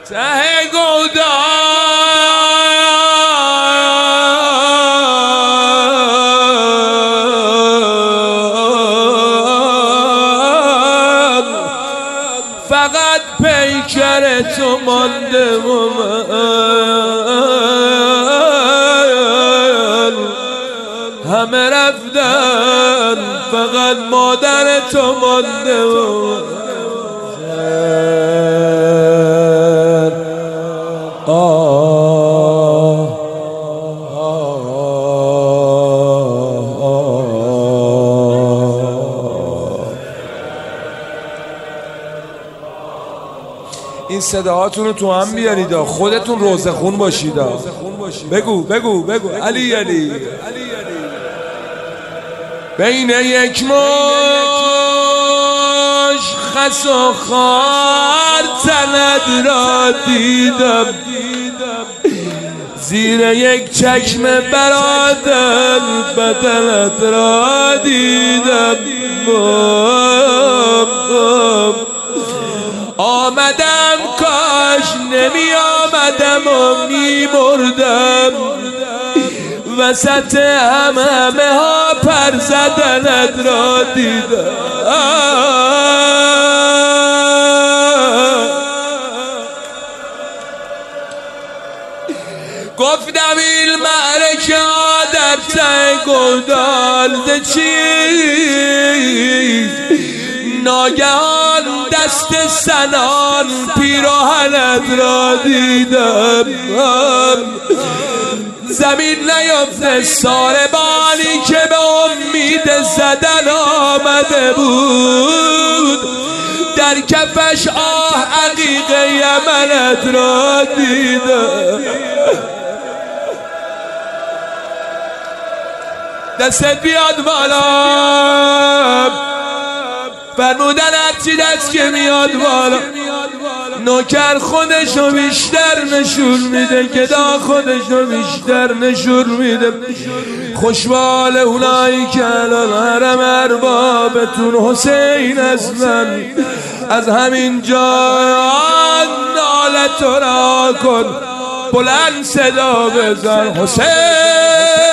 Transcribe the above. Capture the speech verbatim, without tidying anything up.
ته گودال فقط پیکر تو مانده و من همه رفتن فقط مادر تو مانده و من این صداهاتون رو تو هم بیارید، خودتون روزه خون باشید. بگو بگو بگو علی علی بین یک مش خس و خار تنت را دیدم، زیر یک چشم برادر بدنت را دیدم. آمدم کاش نمی آمدم و می مردم، وسط همه همه ها پر زدنت را دیدم. گفتم این معرکه در ته گودال چیست، ناگهان دست سنان پیراهنت را دیدم. زمین نیفته ساربانی که به امید زدن آمده بود، در کفش آه عقیق یمنت را دیدم. دستت بیاد بالا، فرمودن هرچی دست که میاد بالا. نوکر خودشو بیشتر نشون میده، گدا خودشو بیشتر نشون میده. خوشبال اونایی که الان حرم اربابتون حسین اصلا، از همین جا نالت را کن، بلند صدا بزن حسین.